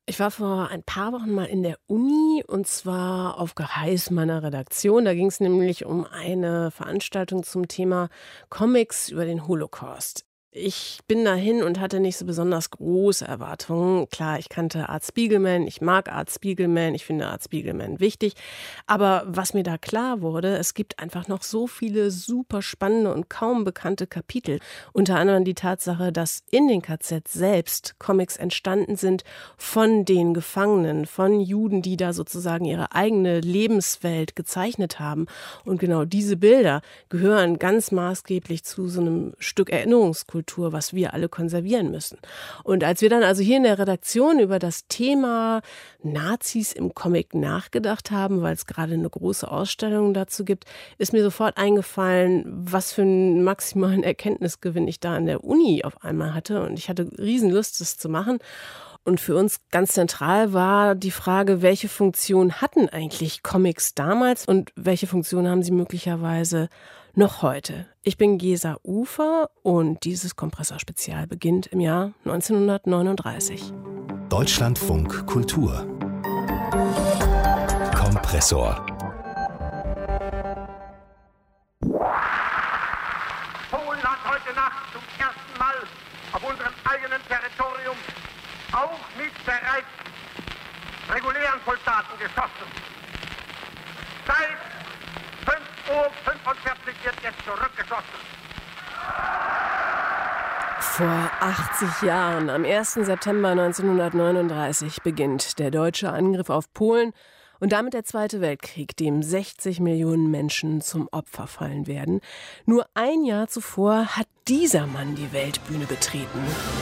Ich war vor ein paar Wochen mal in der Uni und zwar auf Geheiß meiner Redaktion. Da ging es nämlich um eine Veranstaltung zum Thema Comics über den Holocaust. Ich bin dahin und hatte nicht so besonders große Erwartungen. Klar, ich kannte Art Spiegelman, ich mag Art Spiegelman, ich finde Art Spiegelman wichtig. Aber was mir da klar wurde, es gibt einfach noch so viele super spannende und kaum bekannte Kapitel. Unter anderem die Tatsache, dass in den KZs selbst Comics entstanden sind von den Gefangenen, von Juden, die da sozusagen ihre eigene Lebenswelt gezeichnet haben. Und genau diese Bilder gehören ganz maßgeblich zu so einem Stück Erinnerungskultur, was wir alle konservieren müssen. Und als wir dann also hier in der Redaktion über das Thema Nazis im Comic nachgedacht haben, weil es gerade eine große Ausstellung dazu gibt, ist mir sofort eingefallen, was für einen maximalen Erkenntnisgewinn ich da an der Uni auf einmal hatte. Und ich hatte riesen Lust, das zu machen. Und für uns ganz zentral war die Frage, welche Funktion hatten eigentlich Comics damals und welche Funktion haben sie möglicherweise noch heute? Ich bin Gesa Ufer und dieses Kompressor-Spezial beginnt im Jahr 1939. Deutschlandfunk Kultur Kompressor. Polen hat heute Nacht zum ersten Mal auf unserem eigenen Territorium auch mit bereits regulären Soldaten geschossen. Seit 5:45 Uhr wird jetzt zurückgeschossen. Vor 80 Jahren, am 1. September 1939, beginnt der deutsche Angriff auf Polen und damit der Zweite Weltkrieg, dem 60 Millionen Menschen zum Opfer fallen werden. Nur ein Jahr zuvor hat dieser Mann die Weltbühne betreten.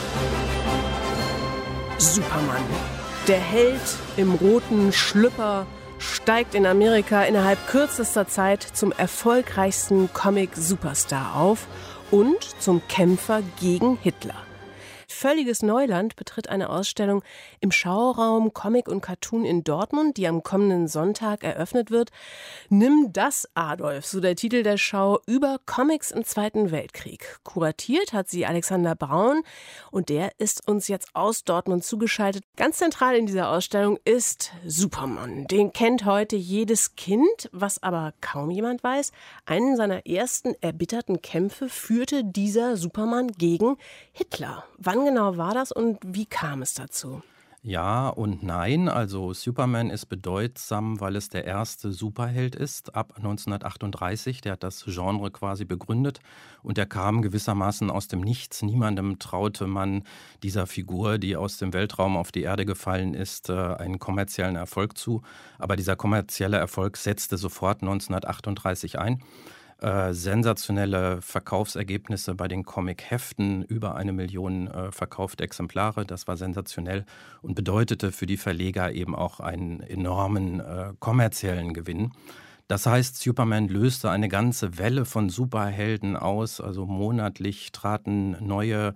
Superman. Der Held im roten Schlüpper steigt in Amerika innerhalb kürzester Zeit zum erfolgreichsten Comic-Superstar auf und zum Kämpfer gegen Hitler. Völliges Neuland betritt eine Ausstellung im Schauraum Comic und Cartoon in Dortmund, die am kommenden Sonntag eröffnet wird. Nimm das, Adolf, so der Titel der Schau über Comics im Zweiten Weltkrieg. Kuratiert hat sie Alexander Braun und der ist uns jetzt aus Dortmund zugeschaltet. Ganz zentral in dieser Ausstellung ist Superman. Den kennt heute jedes Kind, was aber kaum jemand weiß. Einen seiner ersten erbitterten Kämpfe führte dieser Superman gegen Hitler. Wann genau war das und wie kam es dazu? Ja und nein. Also Superman ist bedeutsam, weil es der erste Superheld ist ab 1938. Der hat das Genre quasi begründet und der kam gewissermaßen aus dem Nichts. Niemandem traute man dieser Figur, die aus dem Weltraum auf die Erde gefallen ist, einen kommerziellen Erfolg zu. Aber dieser kommerzielle Erfolg setzte sofort 1938 ein. Sensationelle Verkaufsergebnisse bei den Comic-Heften, über 1 Million verkaufte Exemplare, das war sensationell und bedeutete für die Verleger eben auch einen enormen kommerziellen Gewinn. Das heißt, Superman löste eine ganze Welle von Superhelden aus, also monatlich traten neue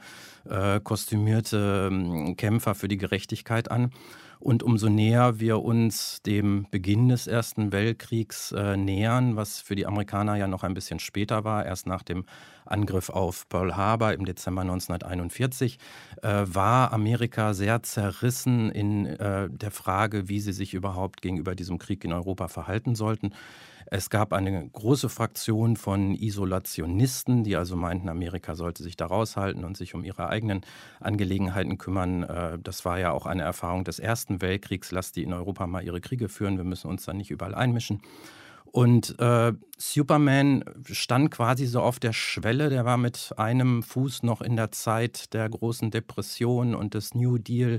kostümierte Kämpfer für die Gerechtigkeit an. Und umso näher wir uns dem Beginn des Ersten Weltkriegs nähern, was für die Amerikaner ja noch ein bisschen später war, erst nach dem Angriff auf Pearl Harbor im Dezember 1941, war Amerika sehr zerrissen in der Frage, wie sie sich überhaupt gegenüber diesem Krieg in Europa verhalten sollten. Es gab eine große Fraktion von Isolationisten, die also meinten, Amerika sollte sich da raushalten und sich um ihre eigenen Angelegenheiten kümmern. Das war ja auch eine Erfahrung des Ersten Weltkriegs. Lasst die in Europa mal ihre Kriege führen, wir müssen uns da nicht überall einmischen. Und Superman stand quasi so auf der Schwelle, der war mit einem Fuß noch in der Zeit der großen Depression und des New Deal,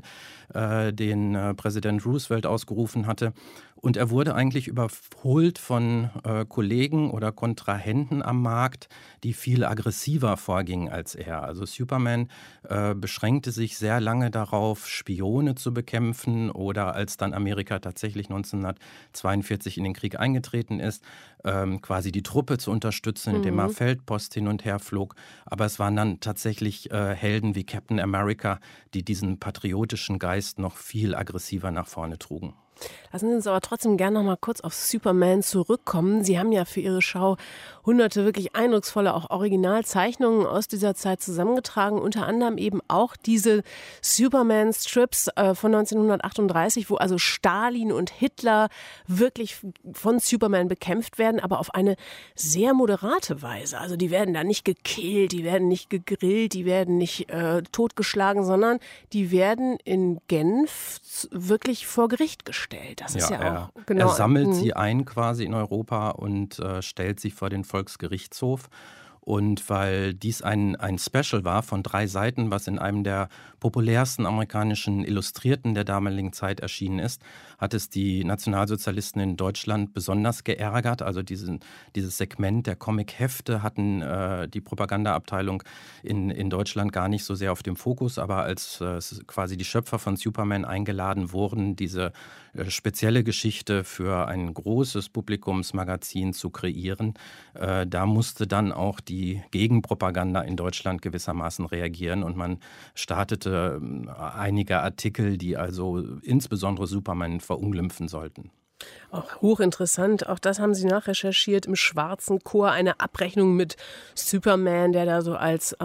den Präsident Roosevelt ausgerufen hatte. Und er wurde eigentlich überholt von Kollegen oder Kontrahenten am Markt, die viel aggressiver vorgingen als er. Also Superman beschränkte sich sehr lange darauf, Spione zu bekämpfen oder als dann Amerika tatsächlich 1942 in den Krieg eingetreten ist, quasi die Truppe zu unterstützen, indem er Feldpost hin und her flog. Aber es waren dann tatsächlich Helden wie Captain America, die diesen patriotischen Geist noch viel aggressiver nach vorne trugen. Lassen Sie uns aber trotzdem gerne noch mal kurz auf Superman zurückkommen. Sie haben ja für Ihre Schau hunderte wirklich eindrucksvolle, auch Originalzeichnungen aus dieser Zeit zusammengetragen. Unter anderem eben auch diese Superman-Strips von 1938, wo also Stalin und Hitler wirklich von Superman bekämpft werden, aber auf eine sehr moderate Weise. Also die werden da nicht gekillt, die werden nicht gegrillt, die werden nicht totgeschlagen, sondern die werden in Genf wirklich vor Gericht gestellt. Das ist ja auch genau. Er sammelt sie ein quasi in Europa und stellt sie vor den Volksgerichtshof. Und weil dies ein Special war von 3 Seiten, was in einem der populärsten amerikanischen Illustrierten der damaligen Zeit erschienen ist, hat es die Nationalsozialisten in Deutschland besonders geärgert. Also dieses Segment der Comic-Hefte hatten die Propagandaabteilung in Deutschland gar nicht so sehr auf dem Fokus. Aber als quasi die Schöpfer von Superman eingeladen wurden, diese spezielle Geschichte für ein großes Publikumsmagazin zu kreieren, da musste dann auch die Gegenpropaganda in Deutschland gewissermaßen reagieren und man startete einige Artikel, die also insbesondere Superman verunglimpfen sollten. Auch hochinteressant, auch das haben Sie nachrecherchiert, im Schwarzen Chor eine Abrechnung mit Superman, der da so als,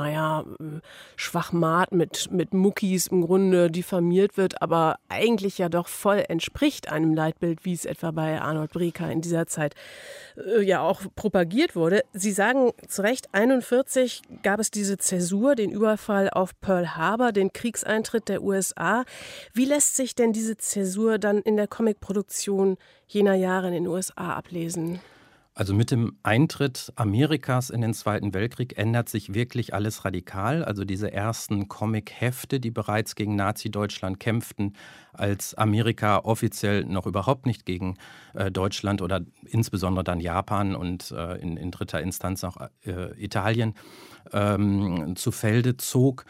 Schwachmat mit Muckis im Grunde diffamiert wird, aber eigentlich ja doch voll entspricht einem Leitbild, wie es etwa bei Arnold Breker in dieser Zeit ja auch propagiert wurde. Sie sagen zu Recht, 1941 gab es diese Zäsur, den Überfall auf Pearl Harbor, den Kriegseintritt der USA. Wie lässt sich denn diese Zäsur dann in der Comicproduktion jener Jahre in den USA ablesen? Also mit dem Eintritt Amerikas in den Zweiten Weltkrieg ändert sich wirklich alles radikal. Also diese ersten Comic-Hefte, die bereits gegen Nazi-Deutschland kämpften, als Amerika offiziell noch überhaupt nicht gegen Deutschland oder insbesondere dann Japan und in dritter Instanz auch Italien zu Felde zog,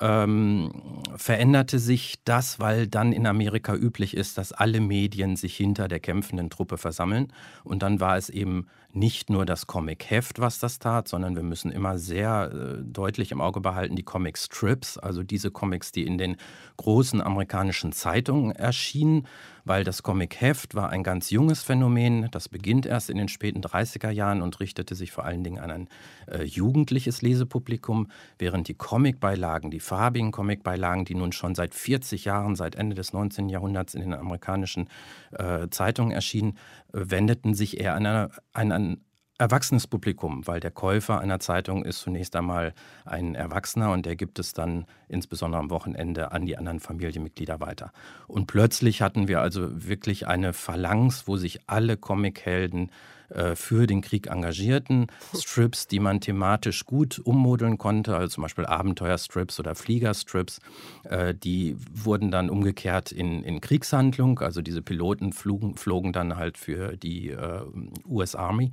veränderte sich das, weil dann in Amerika üblich ist, dass alle Medien sich hinter der kämpfenden Truppe versammeln. Und dann war es eben nicht nur das Comic-Heft, was das tat, sondern wir müssen immer sehr deutlich im Auge behalten, die Comic-Strips, also diese Comics, die in den großen amerikanischen Zeitungen erschienen, weil das Comic-Heft war ein ganz junges Phänomen. Das beginnt erst in den späten 30er Jahren und richtete sich vor allen Dingen an ein jugendliches Lesepublikum, während die Comicbeilagen, die farbigen Comicbeilagen, die nun schon seit 40 Jahren, seit Ende des 19. Jahrhunderts in den amerikanischen Zeitungen erschienen, wendeten sich eher an ein erwachsenes Publikum, weil der Käufer einer Zeitung ist zunächst einmal ein Erwachsener und der gibt es dann insbesondere am Wochenende an die anderen Familienmitglieder weiter. Und plötzlich hatten wir also wirklich eine Phalanx, wo sich alle Comichelden für den Krieg engagierten. Strips, die man thematisch gut ummodeln konnte, also zum Beispiel Abenteuerstrips oder Fliegerstrips, die wurden dann umgekehrt in Kriegshandlung. Also diese Piloten flogen dann halt für die US Army.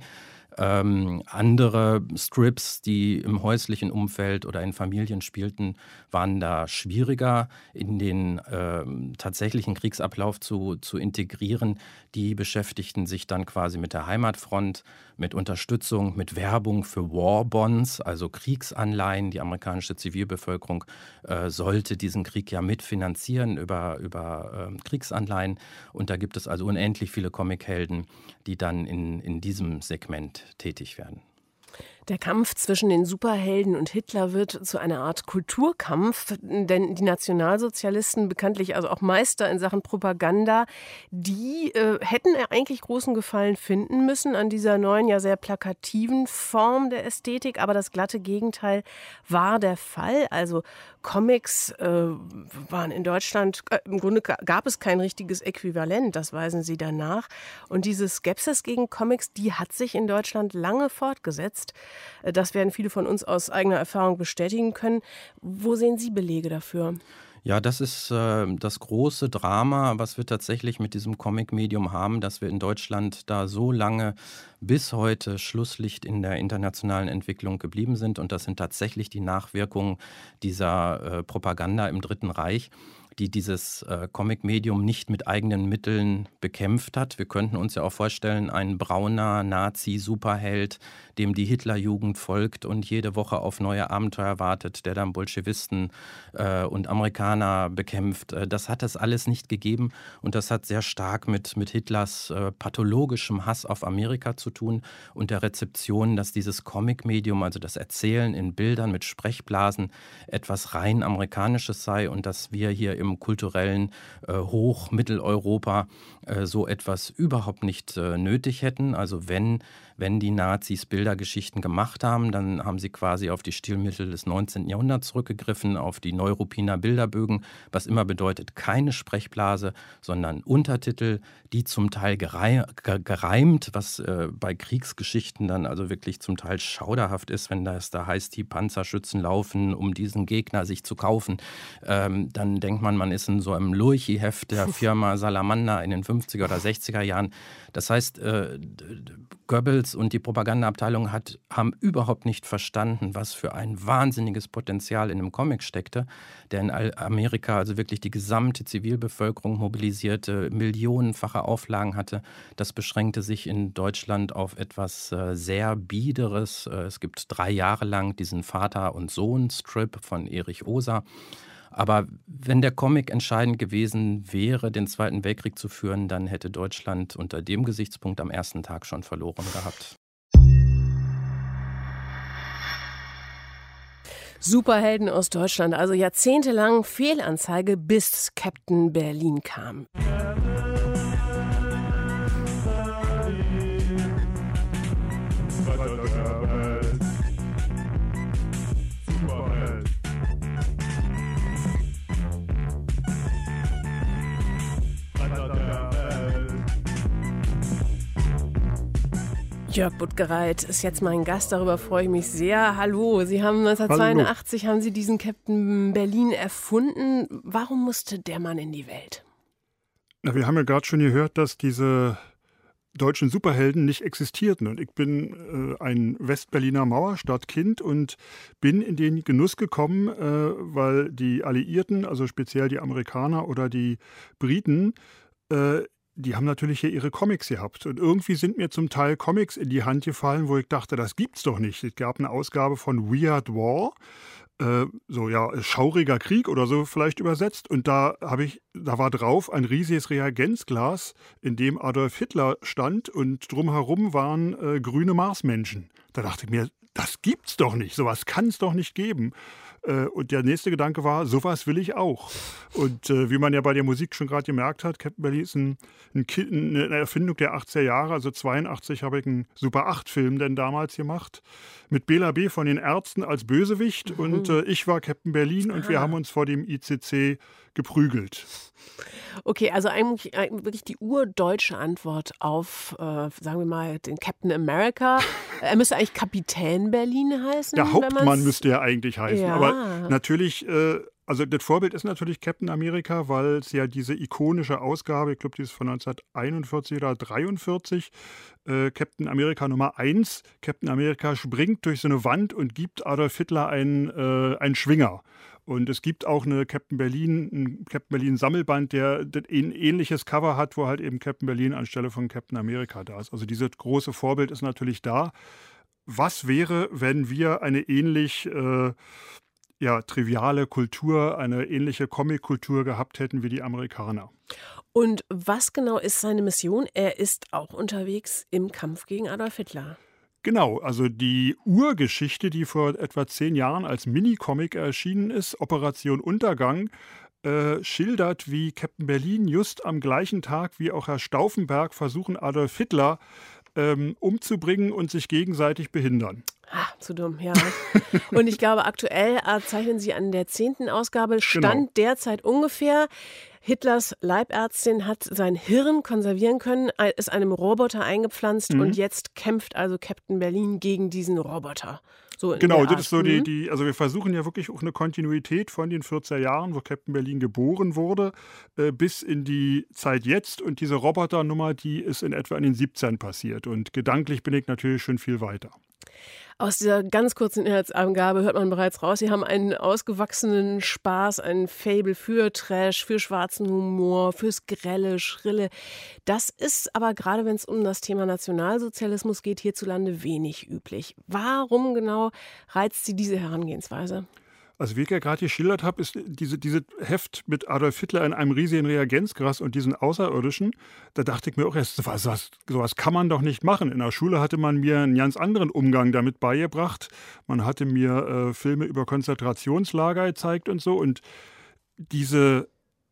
Andere Strips, die im häuslichen Umfeld oder in Familien spielten, waren da schwieriger in den tatsächlichen Kriegsablauf zu integrieren. Die beschäftigten sich dann quasi mit der Heimatfront, mit Unterstützung, mit Werbung für War Bonds, also Kriegsanleihen. Die amerikanische Zivilbevölkerung sollte diesen Krieg ja mitfinanzieren über Kriegsanleihen. Und da gibt es also unendlich viele Comichelden, die dann in diesem Segment tätig werden. Der Kampf zwischen den Superhelden und Hitler wird zu einer Art Kulturkampf, denn die Nationalsozialisten, bekanntlich also auch Meister in Sachen Propaganda, die hätten eigentlich großen Gefallen finden müssen an dieser neuen, ja sehr plakativen Form der Ästhetik, aber das glatte Gegenteil war der Fall. Also Comics waren in Deutschland, im Grunde gab es kein richtiges Äquivalent, das weisen sie danach. Und diese Skepsis gegen Comics, die hat sich in Deutschland lange fortgesetzt. Das werden viele von uns aus eigener Erfahrung bestätigen können. Wo sehen Sie Belege dafür? Ja, das ist das große Drama, was wir tatsächlich mit diesem Comic-Medium haben, dass wir in Deutschland da so lange bis heute Schlusslicht in der internationalen Entwicklung geblieben sind. Und das sind tatsächlich die Nachwirkungen dieser Propaganda im Dritten Reich, die dieses Comic-Medium nicht mit eigenen Mitteln bekämpft hat. Wir könnten uns ja auch vorstellen, ein brauner Nazi-Superheld, dem die Hitlerjugend folgt und jede Woche auf neue Abenteuer wartet, der dann Bolschewisten und Amerikaner bekämpft. Das hat es alles nicht gegeben und das hat sehr stark mit Hitlers pathologischem Hass auf Amerika zu tun und der Rezeption, dass dieses Comic-Medium, also das Erzählen in Bildern mit Sprechblasen, etwas rein Amerikanisches sei und dass wir hier im kulturellen Hochmitteleuropa so etwas überhaupt nicht nötig hätten. Also wenn die Nazis Bildergeschichten gemacht haben, dann haben sie quasi auf die Stilmittel des 19. Jahrhunderts zurückgegriffen, auf die Neuruppiner Bilderbögen, was immer bedeutet, keine Sprechblase, sondern Untertitel, die zum Teil gereimt, was bei Kriegsgeschichten dann also wirklich zum Teil schauderhaft ist, wenn das da heißt, die Panzerschützen laufen, um diesen Gegner sich zu kaufen. Dann denkt man ist in so einem Lurchi-Heft der Firma Salamander in den 50er oder 60er Jahren. Das heißt, Goebbels und die Propagandaabteilung haben überhaupt nicht verstanden, was für ein wahnsinniges Potenzial in einem Comic steckte, der in Amerika also wirklich die gesamte Zivilbevölkerung mobilisierte, millionenfache Auflagen hatte. Das beschränkte sich in Deutschland auf etwas sehr Biederes. Es gibt 3 Jahre lang diesen Vater- und Sohn-Strip von Erich Oser. Aber wenn der Comic entscheidend gewesen wäre, den Zweiten Weltkrieg zu führen, dann hätte Deutschland unter dem Gesichtspunkt am ersten Tag schon verloren gehabt. Superhelden aus Deutschland, also jahrzehntelang Fehlanzeige, bis Captain Berlin kam. Jörg Buttgereit ist jetzt mein Gast, darüber freue ich mich sehr. Hallo, Sie haben 1982 haben Sie diesen Captain Berlin erfunden. Warum musste der Mann in die Welt? Na, wir haben ja gerade schon gehört, dass diese deutschen Superhelden nicht existierten. Und ich bin ein Westberliner Mauerstadtkind und bin in den Genuss gekommen, weil die Alliierten, also speziell die Amerikaner oder die Briten, die haben natürlich hier ihre Comics gehabt. Und irgendwie sind mir zum Teil Comics in die Hand gefallen, wo ich dachte, das gibt's doch nicht. Es gab eine Ausgabe von Weird War, schauriger Krieg oder so vielleicht übersetzt. Und da war drauf ein riesiges Reagenzglas, in dem Adolf Hitler stand und drumherum waren grüne Marsmenschen. Da dachte ich mir, das gibt's doch nicht, sowas kann es doch nicht geben. Und der nächste Gedanke war, sowas will ich auch. Und wie man ja bei der Musik schon gerade gemerkt hat, Captain Berlin ist eine Erfindung der 80er Jahre. Also 82 habe ich einen Super-8-Film denn damals gemacht. Mit Bela B. von den Ärzten als Bösewicht. Und ich war Captain Berlin und wir haben uns vor dem ICC geprügelt. Okay, also eigentlich wirklich die urdeutsche Antwort auf, sagen wir mal, den Captain America. Er müsste eigentlich Kapitän Berlin heißen. Der Hauptmann müsste er eigentlich heißen. Ja. Aber natürlich, also das Vorbild ist natürlich Captain America, weil es ja diese ikonische Ausgabe, ich glaube, die ist von 1941 oder 1943, Captain America Nummer 1. Captain America springt durch so eine Wand und gibt Adolf Hitler einen Schwinger. Und es gibt auch ein Captain Berlin Sammelband, der ein ähnliches Cover hat, wo halt eben Captain Berlin anstelle von Captain America da ist. Also dieses große Vorbild ist natürlich da. Was wäre, wenn wir eine ähnlich triviale Kultur, eine ähnliche Comic-Kultur gehabt hätten wie die Amerikaner? Und was genau ist seine Mission? Er ist auch unterwegs im Kampf gegen Adolf Hitler. Genau, also die Urgeschichte, die vor etwa 10 Jahren als Minicomic erschienen ist, Operation Untergang, schildert, wie Captain Berlin just am gleichen Tag wie auch Herr Stauffenberg versuchen, Adolf Hitler umzubringen und sich gegenseitig behindern. Zu dumm, ja. Und ich glaube, aktuell zeichnen Sie an der 10. Ausgabe, Stand derzeit ungefähr. Hitlers Leibärztin hat sein Hirn konservieren können, ist einem Roboter eingepflanzt und jetzt kämpft also Captain Berlin gegen diesen Roboter. So genau, das ist so also wir versuchen ja wirklich auch eine Kontinuität von den 40er Jahren, wo Captain Berlin geboren wurde, bis in die Zeit jetzt. Und diese Roboternummer, die ist in etwa in den 17 passiert. Und gedanklich bin ich natürlich schon viel weiter. Aus dieser ganz kurzen Inhaltsangabe hört man bereits raus, Sie haben einen ausgewachsenen Spaß, ein Faible für Trash, für schwarzen Humor, fürs Grelle, Schrille. Das ist aber gerade, wenn es um das Thema Nationalsozialismus geht, hierzulande wenig üblich. Warum genau reizt Sie diese Herangehensweise? Also wie ich ja gerade geschildert habe, ist diese Heft mit Adolf Hitler in einem riesigen Reagenzglas und diesen Außerirdischen, da dachte ich mir auch erst, sowas kann man doch nicht machen. In der Schule hatte man mir einen ganz anderen Umgang damit beigebracht. Man hatte mir Filme über Konzentrationslager gezeigt und so. Und diese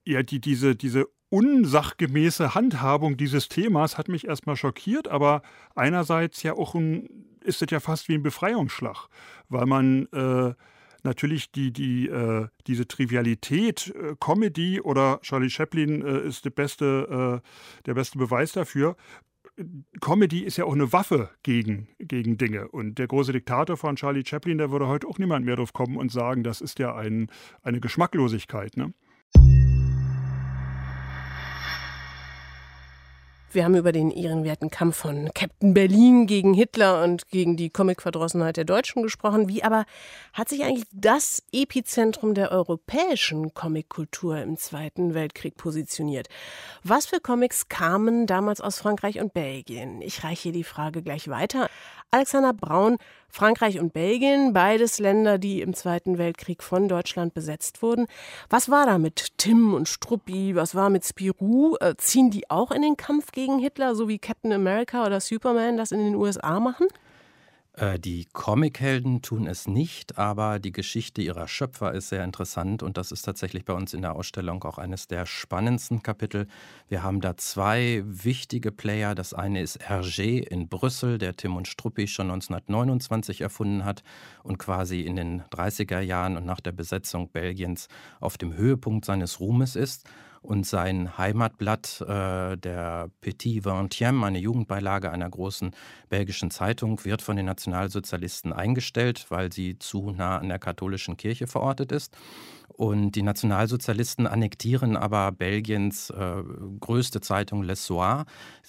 unsachgemäße Handhabung dieses Themas hat mich erstmal schockiert, aber einerseits ja auch ist es ja fast wie ein Befreiungsschlag, weil man natürlich diese Trivialität, Comedy oder Charlie Chaplin ist der beste Beweis dafür. Comedy ist ja auch eine Waffe gegen Dinge. Und der große Diktator von Charlie Chaplin, da würde heute auch niemand mehr drauf kommen und sagen, das ist ja eine Geschmacklosigkeit, ne? Wir haben über den ehrenwerten Kampf von Captain Berlin gegen Hitler und gegen die Comicverdrossenheit der Deutschen gesprochen. Wie aber hat sich eigentlich das Epizentrum der europäischen Comickultur im Zweiten Weltkrieg positioniert? Was für Comics kamen damals aus Frankreich und Belgien? Ich reiche hier die Frage gleich weiter. Alexander Braun, Frankreich und Belgien, beides Länder, die im Zweiten Weltkrieg von Deutschland besetzt wurden. Was war da mit Tim und Struppi? Was war mit Spirou? Ziehen die auch in den Kampf gegen Hitler, so wie Captain America oder Superman das in den USA machen? Die Comichelden tun es nicht, aber die Geschichte ihrer Schöpfer ist sehr interessant und das ist tatsächlich bei uns in der Ausstellung auch eines der spannendsten Kapitel. Wir haben da zwei wichtige Player. Das eine ist Hergé in Brüssel, der Tim und Struppi schon 1929 erfunden hat und quasi in den 30er Jahren und nach der Besetzung Belgiens auf dem Höhepunkt seines Ruhmes ist. Und sein Heimatblatt, der Petit Vingtième, eine Jugendbeilage einer großen belgischen Zeitung, wird von den Nationalsozialisten eingestellt, weil sie zu nah an der katholischen Kirche verortet ist. Und die Nationalsozialisten annektieren aber Belgiens größte Zeitung Le Soir.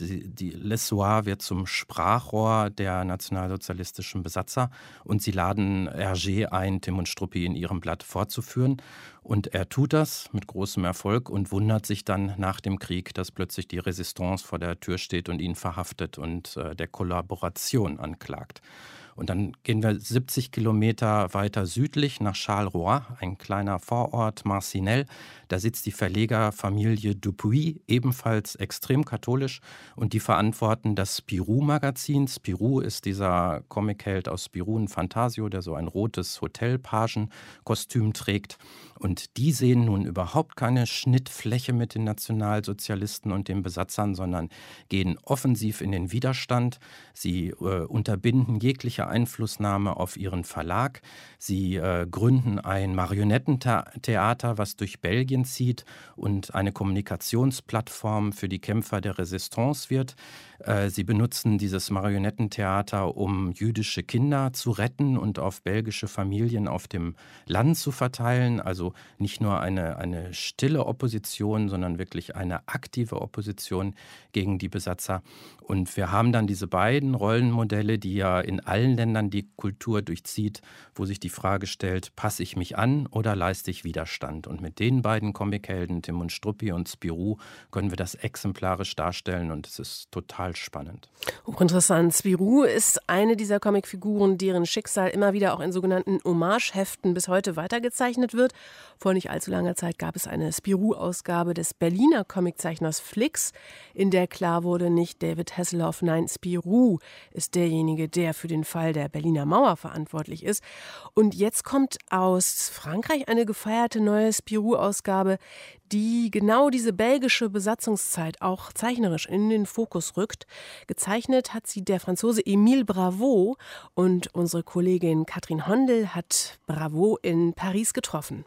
Le Soir wird zum Sprachrohr der nationalsozialistischen Besatzer und sie laden Hergé ein, Tim und Struppi in ihrem Blatt fortzuführen. Und er tut das mit großem Erfolg und wundert sich dann nach dem Krieg, dass plötzlich die Resistance vor der Tür steht und ihn verhaftet und der Kollaboration anklagt. Und dann gehen wir 70 Kilometer weiter südlich nach Charleroi, ein kleiner Vorort, Marcinelle. Da sitzt die Verlegerfamilie Dupuis, ebenfalls extrem katholisch. Und die verantworten das Spirou-Magazin. Spirou ist dieser Comicheld aus Spirou und Fantasio, der so ein rotes Hotelpagenkostüm trägt. Und die sehen nun überhaupt keine Schnittfläche mit den Nationalsozialisten und den Besatzern, sondern gehen offensiv in den Widerstand. Sie unterbinden jegliche Einflussnahme auf ihren Verlag. Sie gründen ein Marionettentheater, was durch Belgien zieht und eine Kommunikationsplattform für die Kämpfer der Resistance wird. Sie benutzen dieses Marionettentheater, um jüdische Kinder zu retten und auf belgische Familien auf dem Land zu verteilen. Also nicht nur eine stille Opposition, sondern wirklich eine aktive Opposition gegen die Besatzer. Und wir haben dann diese beiden Rollenmodelle, die ja in allen Ländern die Kultur durchzieht, wo sich die Frage stellt, passe ich mich an oder leiste ich Widerstand? Und mit den beiden Comichelden, Tim und Struppi und Spirou, können wir das exemplarisch darstellen und es ist total spannend. Hochinteressant. Spirou ist eine dieser Comicfiguren, deren Schicksal immer wieder auch in sogenannten Hommageheften bis heute weitergezeichnet wird. Vor nicht allzu langer Zeit gab es eine Spirou-Ausgabe des Berliner Comiczeichners Flix, in der klar wurde, nicht David Hasselhoff, nein, Spirou ist derjenige, der für den Fall der Berliner Mauer verantwortlich ist. Und jetzt kommt aus Frankreich eine gefeierte neue Spirou-Ausgabe, die genau diese belgische Besatzungszeit auch zeichnerisch in den Fokus rückt. Gezeichnet hat sie der Franzose Émile Bravot und unsere Kollegin Katrin Hondel hat Bravot in Paris getroffen.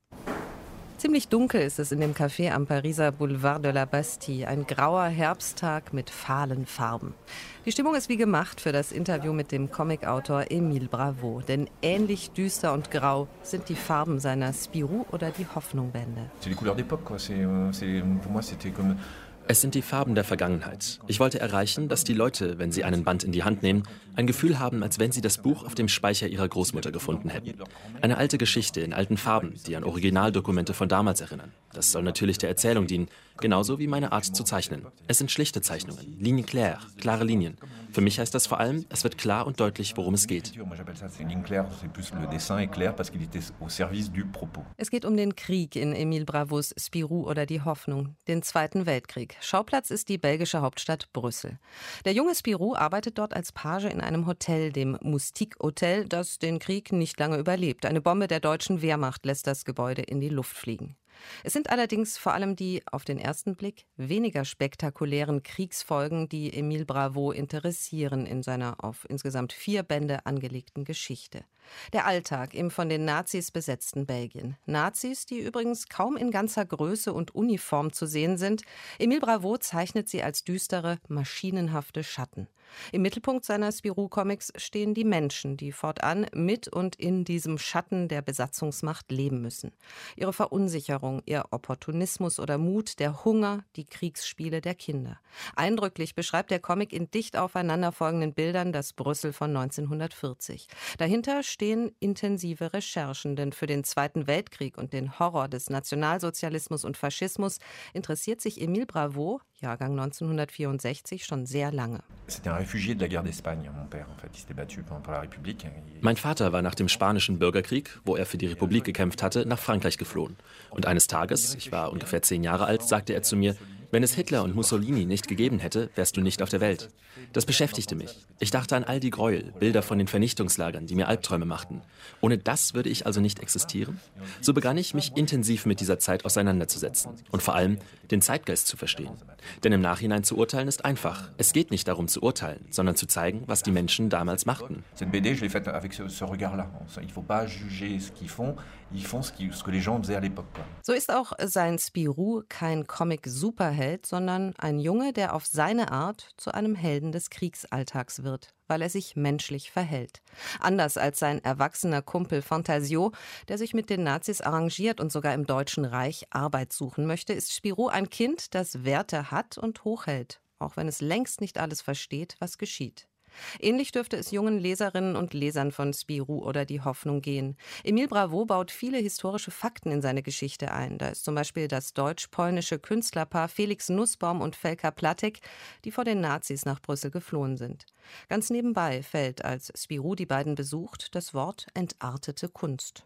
Ziemlich dunkel ist es in dem Café am Pariser Boulevard de la Bastille. Ein grauer Herbsttag mit fahlen Farben. Die Stimmung ist wie gemacht für das Interview mit dem Comicautor Émile Bravot. Denn ähnlich düster und grau sind die Farben seiner Spirou oder die Hoffnung-Bände. C'est les couleurs d'époque, quoi. Pour moi, c'était comme Es sind die Farben der Vergangenheit. Ich wollte erreichen, dass die Leute, wenn sie einen Band in die Hand nehmen, ein Gefühl haben, als wenn sie das Buch auf dem Speicher ihrer Großmutter gefunden hätten. Eine alte Geschichte in alten Farben, die an Originaldokumente von damals erinnern. Das soll natürlich der Erzählung dienen, genauso wie meine Art zu zeichnen. Es sind schlichte Zeichnungen, Ligne claire, klare Linien. Für mich heißt das vor allem, es wird klar und deutlich, worum es geht. Es geht um den Krieg in Émile Bravos Spirou oder die Hoffnung, den Zweiten Weltkrieg. Schauplatz ist die belgische Hauptstadt Brüssel. Der junge Spirou arbeitet dort als Page in einem Hotel, dem Moustique Hotel, das den Krieg nicht lange überlebt. Eine Bombe der deutschen Wehrmacht lässt das Gebäude in die Luft fliegen. Es sind allerdings vor allem die, auf den ersten Blick, weniger spektakulären Kriegsfolgen, die Émile Bravo interessieren in seiner auf insgesamt 4 Bände angelegten Geschichte. Der Alltag im von den Nazis besetzten Belgien. Nazis, die übrigens kaum in ganzer Größe und Uniform zu sehen sind. Émile Bravo zeichnet sie als düstere, maschinenhafte Schatten. Im Mittelpunkt seiner Spirou-Comics stehen die Menschen, die fortan mit und in diesem Schatten der Besatzungsmacht leben müssen. Ihre Verunsicherung, ihr Opportunismus oder Mut, der Hunger, die Kriegsspiele der Kinder. Eindrücklich beschreibt der Comic in dicht aufeinanderfolgenden Bildern das Brüssel von 1940. Dahinter stehen intensive Recherchen, denn für den Zweiten Weltkrieg und den Horror des Nationalsozialismus und Faschismus interessiert sich Émile Bravo, Jahrgang 1964, schon sehr lange. Mein Vater war nach dem Spanischen Bürgerkrieg, wo er für die Republik gekämpft hatte, nach Frankreich geflohen. Und eines Tages, ich war ungefähr 10 Jahre alt, sagte er zu mir: Wenn es Hitler und Mussolini nicht gegeben hätte, wärst du nicht auf der Welt. Das beschäftigte mich. Ich dachte an all die Gräuel, Bilder von den Vernichtungslagern, die mir Albträume machten. Ohne das würde ich also nicht existieren? So begann ich, mich intensiv mit dieser Zeit auseinanderzusetzen und vor allem den Zeitgeist zu verstehen. Denn im Nachhinein zu urteilen ist einfach. Es geht nicht darum zu urteilen, sondern zu zeigen, was die Menschen damals machten. Cette BD, je l'ai faite avec ce regard-là. Il faut pas juger ce qu'ils font, ils font ce que les gens faisaient à l'époque. So ist auch sein Spirou kein Comic-Superheld, sondern ein Junge, der auf seine Art zu einem Helden des Kriegsalltags wird, weil er sich menschlich verhält. Anders als sein erwachsener Kumpel Fantasio, der sich mit den Nazis arrangiert und sogar im Deutschen Reich Arbeit suchen möchte, ist Spirou ein Kind, das Werte hat und hochhält, auch wenn es längst nicht alles versteht, was geschieht. Ähnlich dürfte es jungen Leserinnen und Lesern von Spirou oder die Hoffnung gehen. Émile Bravo baut viele historische Fakten in seine Geschichte ein. Da ist zum Beispiel das deutsch-polnische Künstlerpaar Felix Nussbaum und Felka Platek, die vor den Nazis nach Brüssel geflohen sind. Ganz nebenbei fällt, als Spirou die beiden besucht, das Wort entartete Kunst.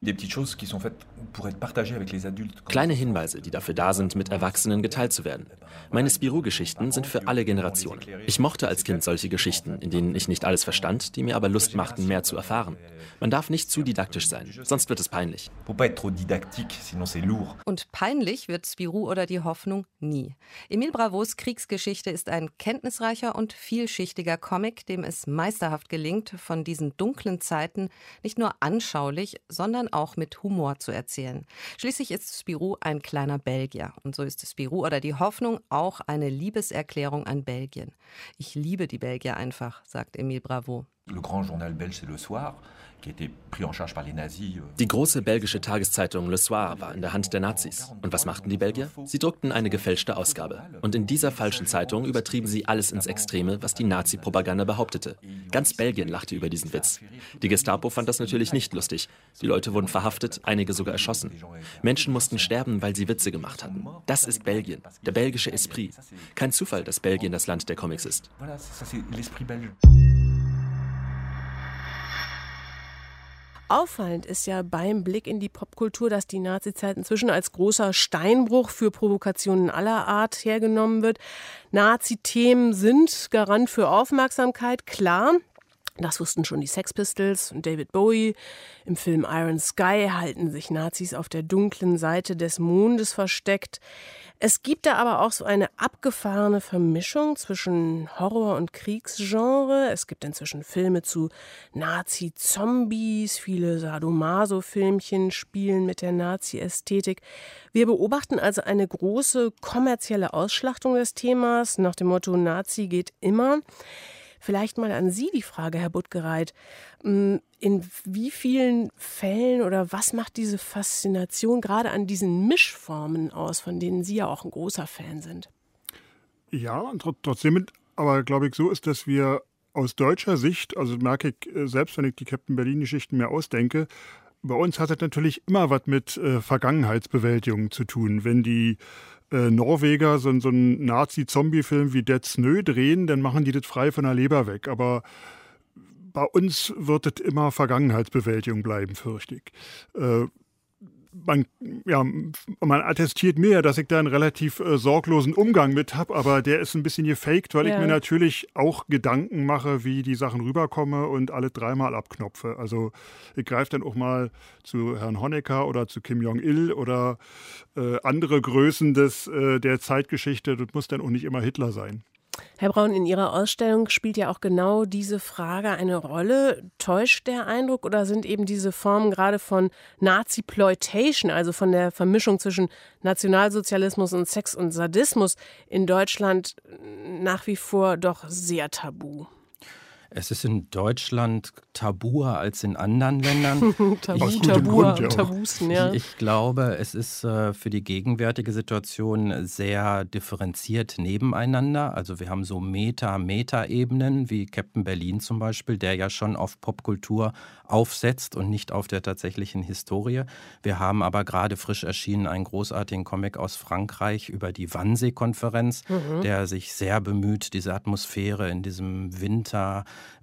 Kleine Hinweise, die dafür da sind, mit Erwachsenen geteilt zu werden. Meine Spirou-Geschichten sind für alle Generationen. Ich mochte als Kind solche Geschichten, in denen ich nicht alles verstand, die mir aber Lust machten, mehr zu erfahren. Man darf nicht zu didaktisch sein, sonst wird es peinlich. Und peinlich wird Spirou oder die Hoffnung nie. Émile Bravos Kriegsgeschichte ist ein kenntnisreicher und vielschichtiger Comic, dem es meisterhaft gelingt, von diesen dunklen Zeiten nicht nur anschaulich, sondern auch mit Humor zu erzählen. Schließlich ist Spirou ein kleiner Belgier. Und so ist Spirou oder die Hoffnung auch eine Liebeserklärung an Belgien. Ich liebe die Belgier einfach, sagt Émile Bravo. Die große belgische Tageszeitung Le Soir war in der Hand der Nazis. Und was machten die Belgier? Sie druckten eine gefälschte Ausgabe. Und in dieser falschen Zeitung übertrieben sie alles ins Extreme, was die Nazi-Propaganda behauptete. Ganz Belgien lachte über diesen Witz. Die Gestapo fand das natürlich nicht lustig. Die Leute wurden verhaftet, einige sogar erschossen. Menschen mussten sterben, weil sie Witze gemacht hatten. Das ist Belgien, der belgische Esprit. Kein Zufall, dass Belgien das Land der Comics ist. Auffallend ist ja beim Blick in die Popkultur, dass die Nazizeit inzwischen als großer Steinbruch für Provokationen aller Art hergenommen wird. Nazi-Themen sind Garant für Aufmerksamkeit, klar. Das wussten schon die Sex Pistols und David Bowie. Im Film Iron Sky halten sich Nazis auf der dunklen Seite des Mondes versteckt. Es gibt da aber auch so eine abgefahrene Vermischung zwischen Horror- und Kriegsgenre. Es gibt inzwischen Filme zu Nazi-Zombies, viele Sadomaso-Filmchen spielen mit der Nazi-Ästhetik. Wir beobachten also eine große kommerzielle Ausschlachtung des Themas nach dem Motto Nazi geht immer. Vielleicht mal an Sie die Frage, Herr Buttgereit. In wie vielen Fällen oder was macht diese Faszination gerade an diesen Mischformen aus, von denen Sie ja auch ein großer Fan sind? Ja, und trotzdem, aber glaube ich, so ist, dass wir aus deutscher Sicht, also merke ich, selbst wenn ich die Captain Berlin-Geschichten mir ausdenke, bei uns hat das natürlich immer was mit Vergangenheitsbewältigung zu tun. Wenn die Norweger so einen Nazi-Zombie-Film wie Dead Snö drehen, dann machen die das frei von der Leber weg. Aber bei uns wird es immer Vergangenheitsbewältigung bleiben, fürchte ich. Man attestiert mir, dass ich da einen relativ sorglosen Umgang mit habe, aber der ist ein bisschen gefaked, weil ich mir natürlich auch Gedanken mache, wie die Sachen rüberkomme und alle dreimal abknopfe. Also ich greife dann auch mal zu Herrn Honecker oder zu Kim Jong-il oder andere Größen der Zeitgeschichte. Das muss dann auch nicht immer Hitler sein. Herr Braun, in Ihrer Ausstellung spielt ja auch genau diese Frage eine Rolle. Täuscht der Eindruck oder sind eben diese Formen gerade von Nazi-Ploitation, also von der Vermischung zwischen Nationalsozialismus und Sex und Sadismus in Deutschland nach wie vor doch sehr tabu? Es ist in Deutschland tabuer als in anderen Ländern. Tabusen, ja. Ich glaube, es ist für die gegenwärtige Situation sehr differenziert nebeneinander. Also wir haben so Meta-Ebenen wie Captain Berlin zum Beispiel, der ja schon auf Popkultur aufsetzt und nicht auf der tatsächlichen Historie. Wir haben aber gerade frisch erschienen einen großartigen Comic aus Frankreich über die Wannsee-Konferenz, der sich sehr bemüht, diese Atmosphäre in diesem Winter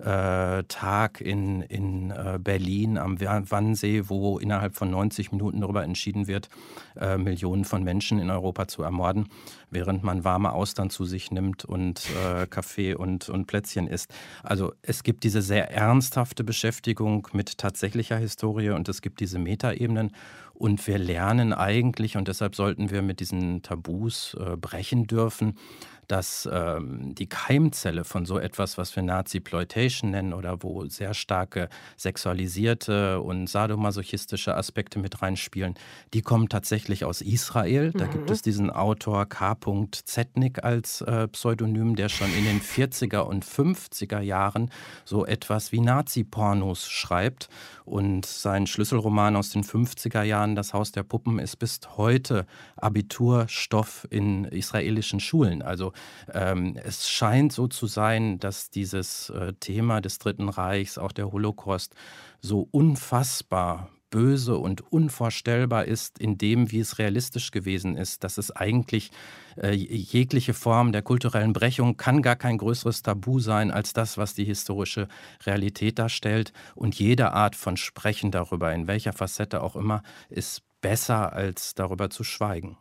Tag in Berlin am Wannsee, wo innerhalb von 90 Minuten darüber entschieden wird, Millionen von Menschen in Europa zu ermorden, während man warme Austern zu sich nimmt und Kaffee und Plätzchen isst. Also es gibt diese sehr ernsthafte Beschäftigung mit tatsächlicher Historie und es gibt diese Metaebenen. Und wir lernen eigentlich, und deshalb sollten wir mit diesen Tabus brechen dürfen, dass die Keimzelle von so etwas, was wir Nazi-Ploitation nennen oder wo sehr starke sexualisierte und sadomasochistische Aspekte mit reinspielen, die kommen tatsächlich aus Israel. Da gibt es diesen Autor K. Zetnik als Pseudonym, der schon in den 40er und 50er Jahren so etwas wie Nazi-Pornos schreibt. Und sein Schlüsselroman aus den 50er Jahren, Das Haus der Puppen, ist bis heute Abiturstoff in israelischen Schulen. Also es scheint so zu sein, dass dieses Thema des Dritten Reichs, auch der Holocaust, so unfassbar böse und unvorstellbar ist in dem, wie es realistisch gewesen ist, dass es eigentlich jegliche Form der kulturellen Brechung kann gar kein größeres Tabu sein als das, was die historische Realität darstellt. Und jede Art von Sprechen darüber, in welcher Facette auch immer, ist besser, als darüber zu schweigen.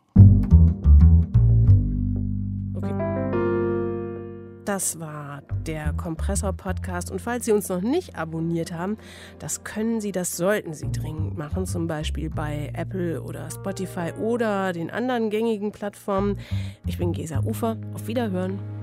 Das war der Kompressor-Podcast. Und falls Sie uns noch nicht abonniert haben, das sollten Sie dringend machen. Zum Beispiel bei Apple oder Spotify oder den anderen gängigen Plattformen. Ich bin Gesa Ufer. Auf Wiederhören.